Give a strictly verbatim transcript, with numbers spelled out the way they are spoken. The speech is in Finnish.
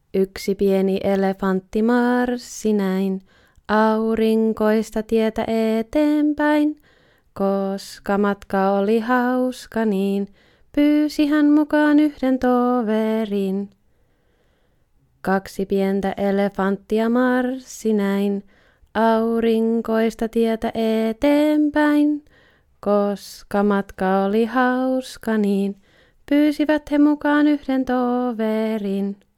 Yksi pieni elefantti marssi näin aurinkoista tietä eteenpäin. Koska matka oli hauska niin, pyysi hän mukaan yhden toverin. Kaksi pientä elefanttia marssi näin aurinkoista tietä eteenpäin. Koska matka oli hauska niin, pyysivät he mukaan yhden toverin.